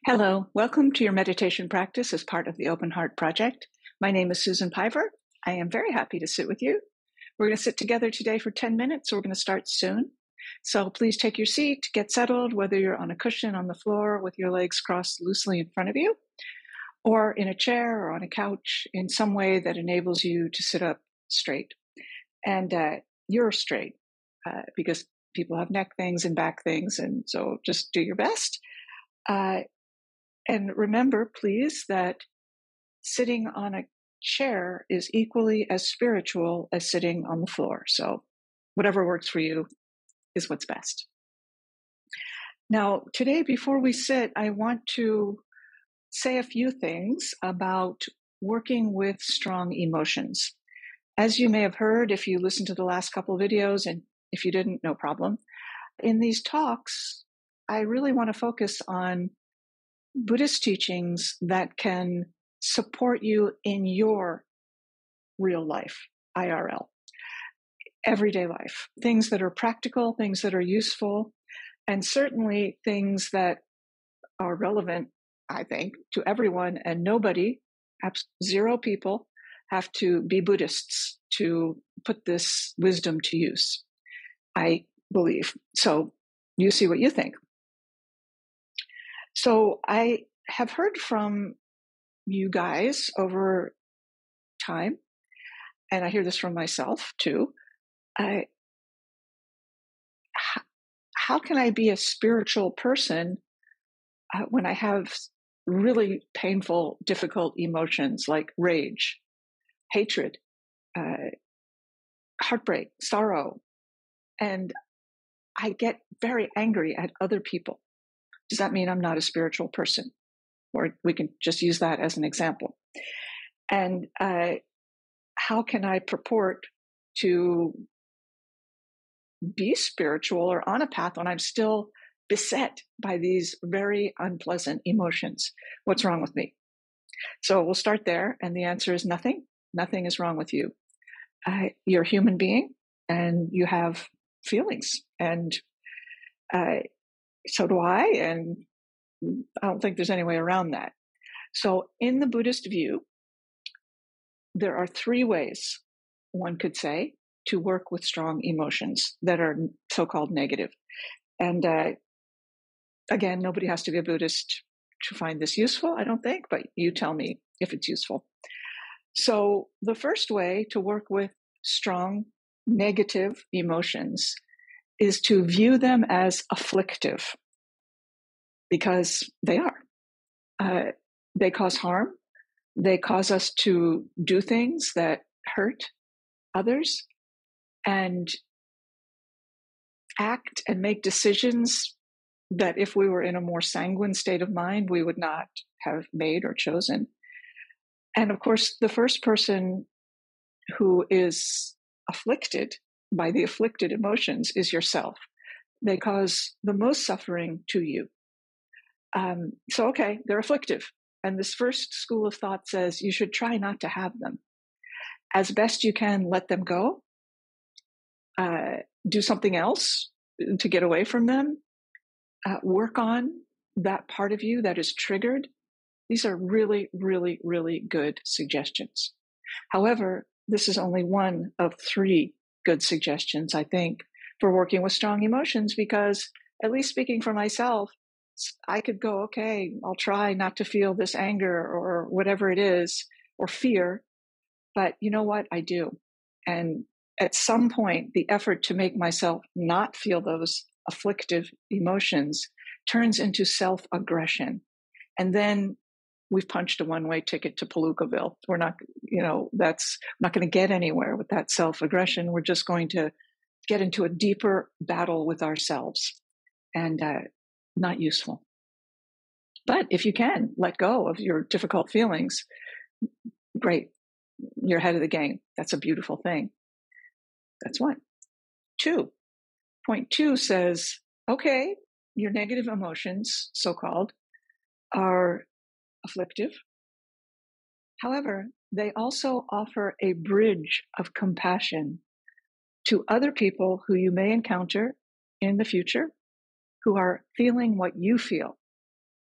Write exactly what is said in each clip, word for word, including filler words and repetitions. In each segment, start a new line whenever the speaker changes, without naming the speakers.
Hello, welcome to your meditation practice as part of the Open Heart Project. My name is Susan Piver. I am very happy to sit with you. We're going to sit together today for ten minutes, so we're going to start soon. So please take your seat, get settled, whether you're on a cushion on the floor with your legs crossed loosely in front of you, or in a chair or on a couch in some way that enables you to sit up straight. And uh, you're straight uh, because people have neck things and back things, and so just do your best. Uh, And remember, please, that sitting on a chair is equally as spiritual as sitting on the floor. So whatever works for you is what's best. Now, today, before we sit, I want to say a few things about working with strong emotions. As you may have heard, if you listened to the last couple of videos, and if you didn't, no problem. In these talks, I really want to focus on Buddhist teachings that can support you in your real life, I R L, everyday life, things that are practical, things that are useful, and certainly things that are relevant, I think, to everyone, and nobody, zero people, have to be Buddhists to put this wisdom to use, I believe. So you see what you think. So I have heard from you guys over time, and I hear this from myself too. I, how, how can I be a spiritual person uh, when I have really painful, difficult emotions like rage, hatred, uh, heartbreak, sorrow, and I get very angry at other people? Does that mean I'm not a spiritual person? Or we can just use that as an example. And uh, how can I purport to be spiritual or on a path when I'm still beset by these very unpleasant emotions? What's wrong with me? So we'll start there. And the answer is nothing. Nothing is wrong with you. Uh, you're a human being and you have feelings. And uh, so do I. And I don't think there's any way around that. So in the Buddhist view, there are three ways, one could say, to work with strong emotions that are so-called negative. And uh, again, nobody has to be a Buddhist to find this useful, I don't think, but you tell me if it's useful. So the first way to work with strong negative emotions is to view them as afflictive, because they are. Uh, they cause harm. They cause us to do things that hurt others and act and make decisions that if we were in a more sanguine state of mind, we would not have made or chosen. And of course, the first person who is afflicted by the afflicted emotions is yourself. They cause the most suffering to you. Um, so, okay, they're afflictive. And this first school of thought says you should try not to have them. As best you can, let them go. Uh, do something else to get away from them. Uh, work on that part of you that is triggered. These are really, really, really good suggestions. However, this is only one of three good suggestions, I think, for working with strong emotions, because at least speaking for myself, I could go, okay, I'll try not to feel this anger or whatever it is, or fear. But you know what? I do. And at some point, the effort to make myself not feel those afflictive emotions turns into self-aggression. And then we've punched a one-way ticket to Palookaville. We're not, you know, that's not going to get anywhere with that self-aggression. We're just going to get into a deeper battle with ourselves, and uh, not useful. But if you can let go of your difficult feelings, great. You're ahead of the game. That's a beautiful thing. That's one. Two. Point two says, okay, your negative emotions, so-called, are afflictive. However, they also offer a bridge of compassion to other people who you may encounter in the future who are feeling what you feel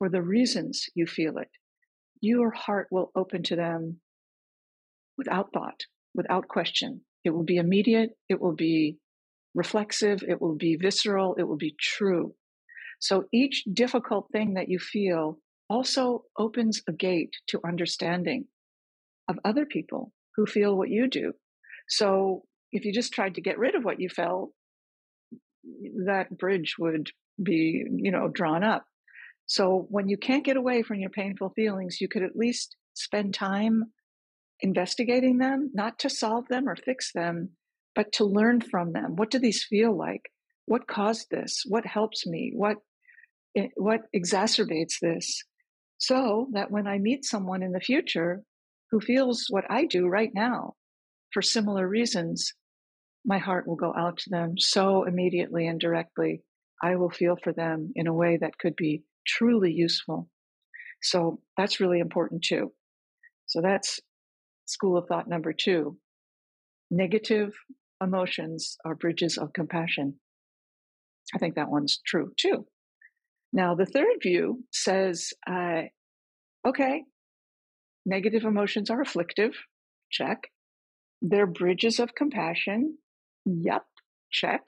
for the reasons you feel it, your heart will open to them without thought, without question. It will be immediate, it will be reflexive, it will be visceral, it will be true. So each difficult thing that you feel also opens a gate to understanding of other people who feel what you do. So if you just tried to get rid of what you felt, that bridge would be, you know, drawn up. So when you can't get away from your painful feelings, you could at least spend time investigating them, not to solve them or fix them, but to learn from them. What do these feel like? What caused this? What helps me? What what exacerbates this? So that when I meet someone in the future who feels what I do right now for similar reasons, my heart will go out to them so immediately and directly. I will feel for them in a way that could be truly useful. So that's really important too. So that's school of thought number two. Negative emotions are bridges of compassion. I think that one's true too. Now, the third view says, uh, okay, negative emotions are afflictive. Check. They're bridges of compassion. Yep. Check.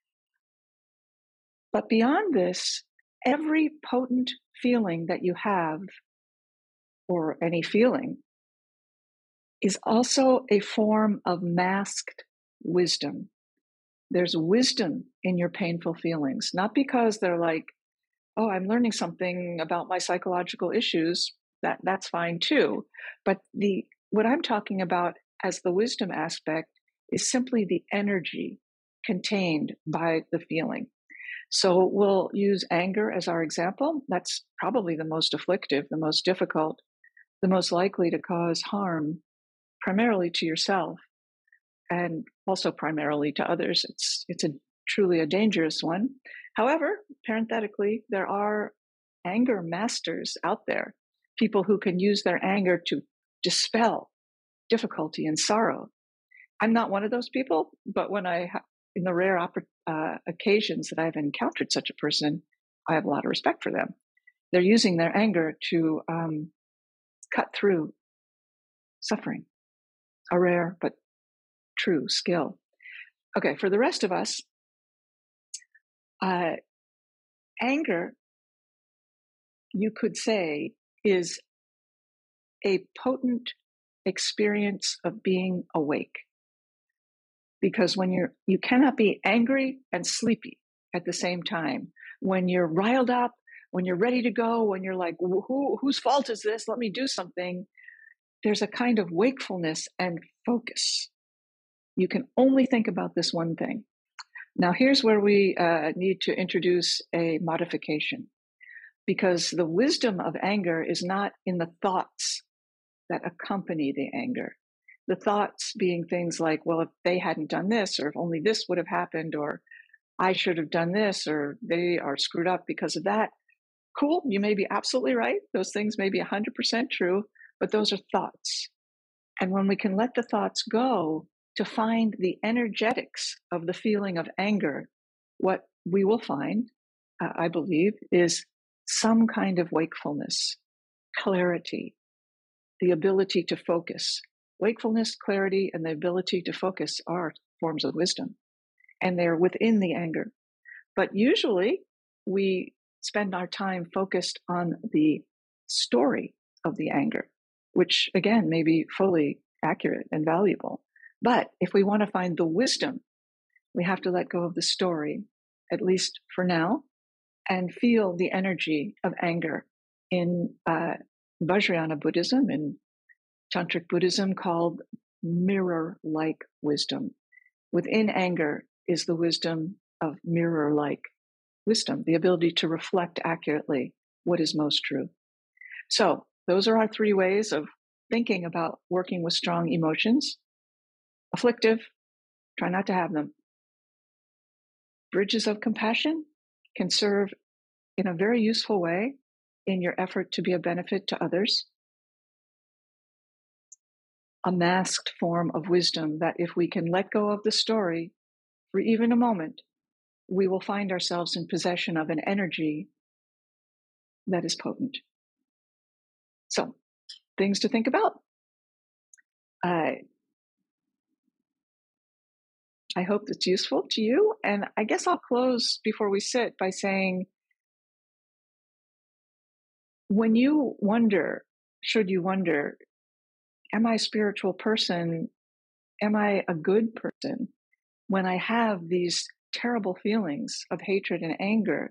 But beyond this, every potent feeling that you have, or any feeling, is also a form of masked wisdom. There's wisdom in your painful feelings, not because they're like, oh, I'm learning something about my psychological issues. That that's fine too. But the what I'm talking about as the wisdom aspect is simply the energy contained by the feeling. So we'll use anger as our example. That's probably the most afflictive, the most difficult, the most likely to cause harm, primarily to yourself and also primarily to others. It's it's a truly a dangerous one. However, parenthetically, there are anger masters out there, people who can use their anger to dispel difficulty and sorrow. I'm not one of those people, but when I, ha- in the rare oppor- uh, occasions that I've encountered such a person, I have a lot of respect for them. They're using their anger to um, cut through suffering, a rare but true skill. Okay, for the rest of us, uh, anger, you could say, is a potent experience of being awake. Because when you're, you cannot be angry and sleepy at the same time. When you're riled up, when you're ready to go, when you're like, Who, whose fault is this? Let me do something. There's a kind of wakefulness and focus. You can only think about this one thing. Now, here's where we uh, need to introduce a modification, because the wisdom of anger is not in the thoughts that accompany the anger. The thoughts being things like, well, if they hadn't done this, or if only this would have happened, or I should have done this, or they are screwed up because of that. Cool, you may be absolutely right. Those things may be one hundred percent true, but those are thoughts. And when we can let the thoughts go to find the energetics of the feeling of anger, what we will find, uh, I believe, is some kind of wakefulness, clarity, the ability to focus. Wakefulness, clarity, and the ability to focus are forms of wisdom, and they're within the anger. But usually we spend our time focused on the story of the anger, which again may be fully accurate and valuable. But if we want to find the wisdom, we have to let go of the story, at least for now, and feel the energy of anger in uh, Vajrayana Buddhism, in Tantric Buddhism, called mirror-like wisdom. Within anger is the wisdom of mirror-like wisdom, the ability to reflect accurately what is most true. So those are our three ways of thinking about working with strong emotions. Afflictive, try not to have them. Bridges of compassion can serve in a very useful way in your effort to be a benefit to others. A masked form of wisdom that if we can let go of the story for even a moment, we will find ourselves in possession of an energy that is potent. So, things to think about. I I hope it's useful to you. And I guess I'll close before we sit by saying, when you wonder, should you wonder, am I a spiritual person? Am I a good person? When I have these terrible feelings of hatred and anger,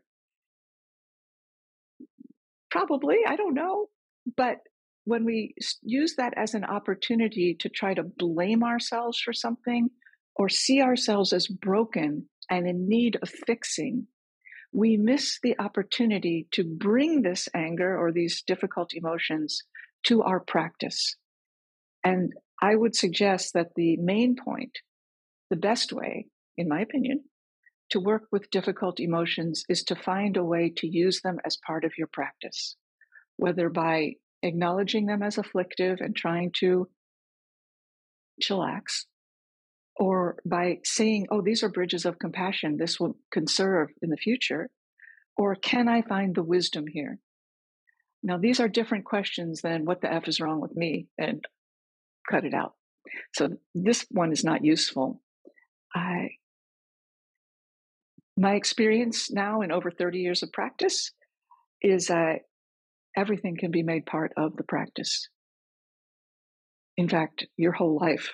probably, I don't know. But when we use that as an opportunity to try to blame ourselves for something or see ourselves as broken and in need of fixing, we miss the opportunity to bring this anger or these difficult emotions to our practice. And I would suggest that the main point, the best way, in my opinion, to work with difficult emotions is to find a way to use them as part of your practice, whether by acknowledging them as afflictive and trying to chillax, or by saying, oh, these are bridges of compassion, this will conserve in the future, or can I find the wisdom here? Now, these are different questions than what the F is wrong with me, and cut it out. So this one is not useful. I, my experience now in over thirty years of practice is that everything can be made part of the practice. In fact, your whole life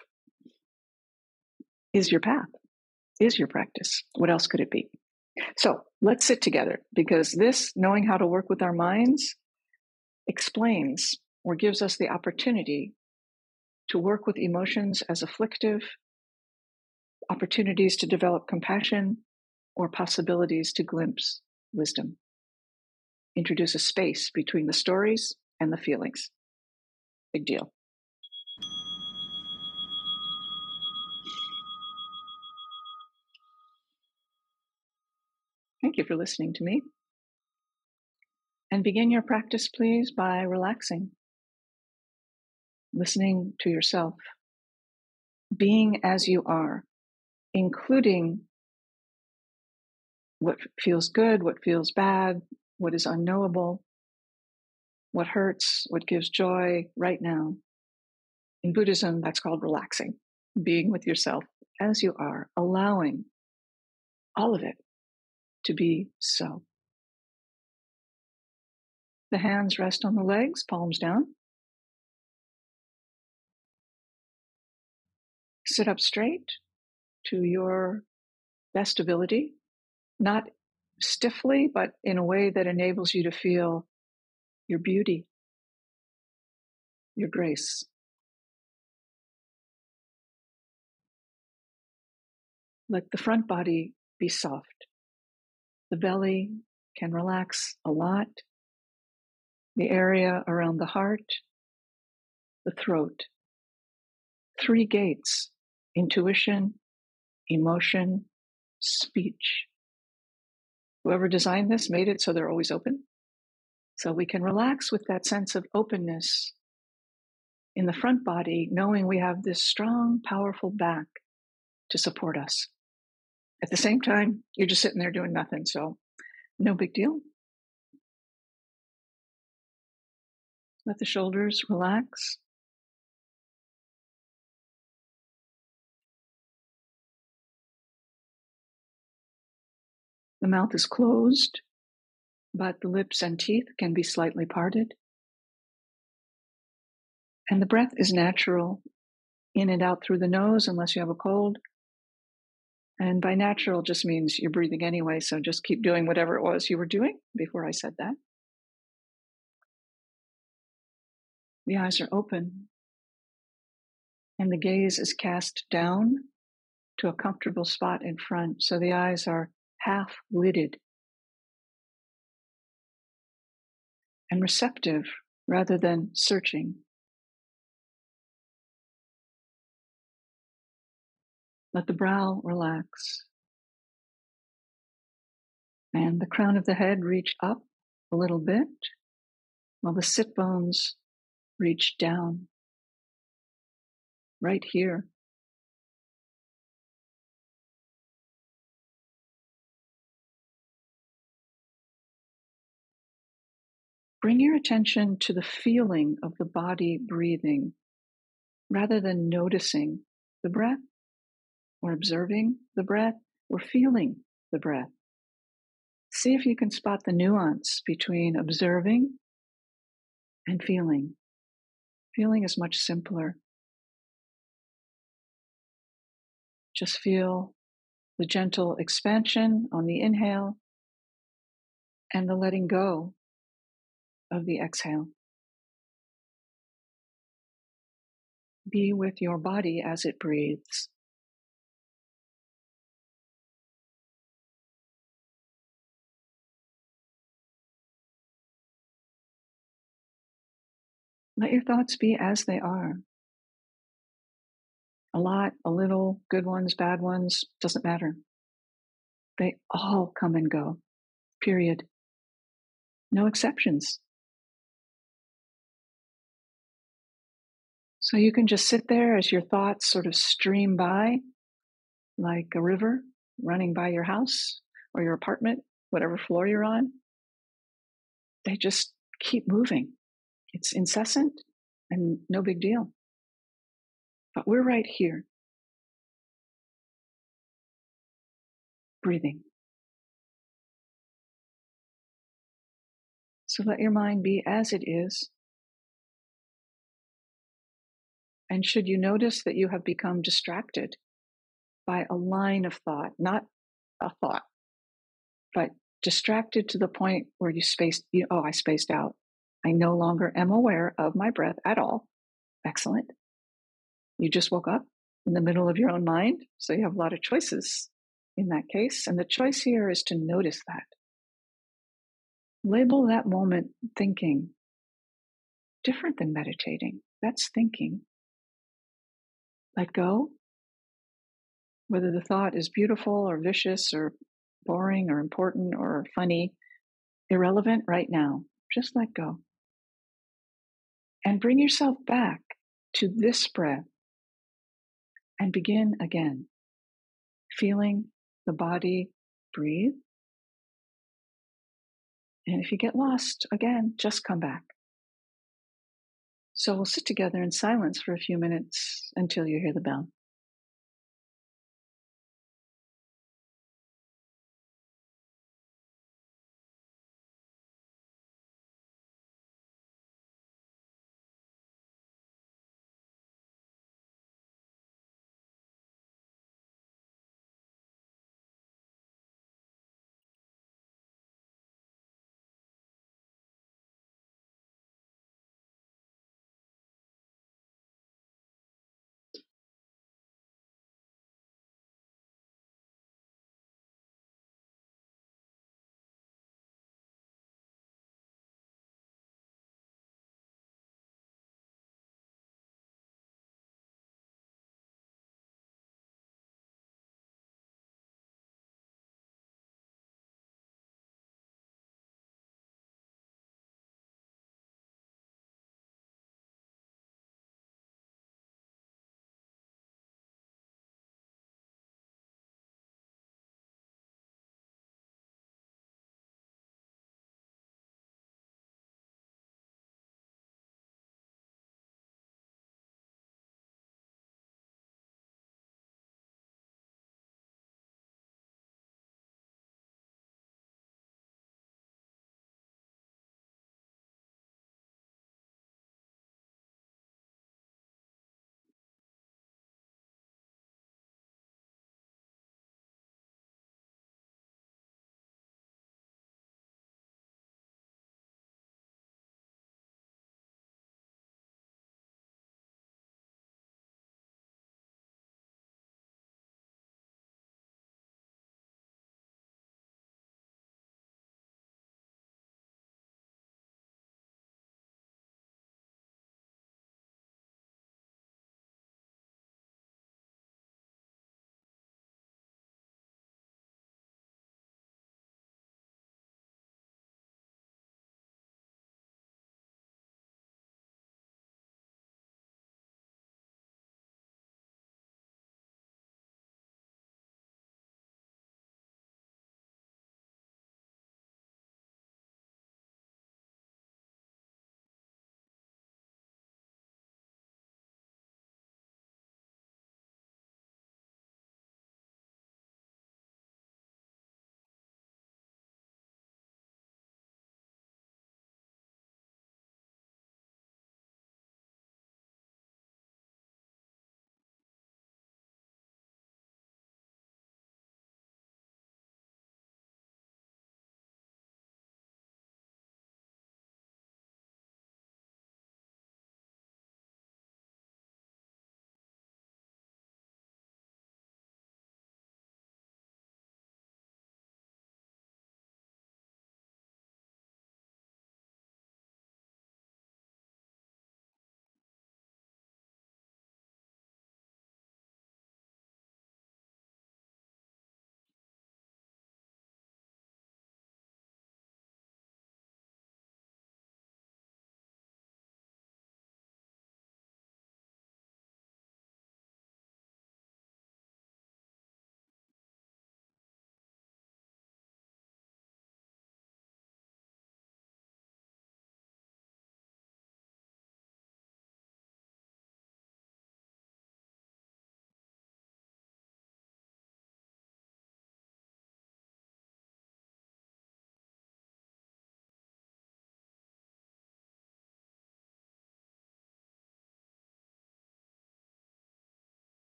is your path, is your practice. What else could it be? So let's sit together, because this, knowing how to work with our minds, explains or gives us the opportunity to work with emotions as afflictive, opportunities to develop compassion, or possibilities to glimpse wisdom. Introduce a space between the stories and the feelings. Big deal. Thank you for listening to me. And begin your practice, please, by relaxing, listening to yourself, being as you are, including what feels good, what feels bad, what is unknowable, what hurts, what gives joy right now. In Buddhism, that's called relaxing, being with yourself as you are, allowing all of it to be so. The hands rest on the legs, palms down. Sit up straight to your best ability, not stiffly, but in a way that enables you to feel your beauty, your grace. Let the front body be soft. The belly can relax a lot. The area around the heart, the throat. Three gates: intuition, emotion, speech. Whoever designed this made it so they're always open. So we can relax with that sense of openness in the front body, knowing we have this strong, powerful back to support us. At the same time, you're just sitting there doing nothing, so no big deal. Let the shoulders relax. The mouth is closed, but the lips and teeth can be slightly parted. And the breath is natural, in and out through the nose, unless you have a cold. And by natural just means you're breathing anyway, so just keep doing whatever it was you were doing before I said that. The eyes are open, and the gaze is cast down to a comfortable spot in front, so the eyes are half lidded and receptive rather than searching. Let the brow relax and the crown of the head reach up a little bit while the sit bones reach down right here. Bring your attention to the feeling of the body breathing rather than noticing the breath or observing the breath or feeling the breath. See if you can spot the nuance between observing and feeling. Feeling is much simpler. Just feel the gentle expansion on the inhale and the letting go of the exhale. Be with your body as it breathes. Let your thoughts be as they are. A lot, a little, good ones, bad ones, doesn't matter. They all come and go, period. No exceptions. So you can just sit there as your thoughts sort of stream by like a river running by your house or your apartment, whatever floor you're on. They just keep moving. It's incessant and no big deal. But we're right here, breathing. So let your mind be as it is. And should you notice that you have become distracted by a line of thought, not a thought, but distracted to the point where you spaced, you, oh, I spaced out. I no longer am aware of my breath at all. Excellent. You just woke up in the middle of your own mind, so you have a lot of choices in that case. And the choice here is to notice that. Label that moment thinking, different than meditating. That's thinking. Let go. Whether the thought is beautiful or vicious or boring or important or funny, irrelevant right now. Just let go. And bring yourself back to this breath and begin again, feeling the body breathe. And if you get lost, again, just come back. So we'll sit together in silence for a few minutes until you hear the bell.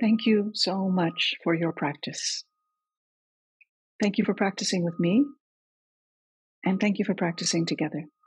Thank you so much for your practice. Thank you for practicing with me, and thank you for practicing together.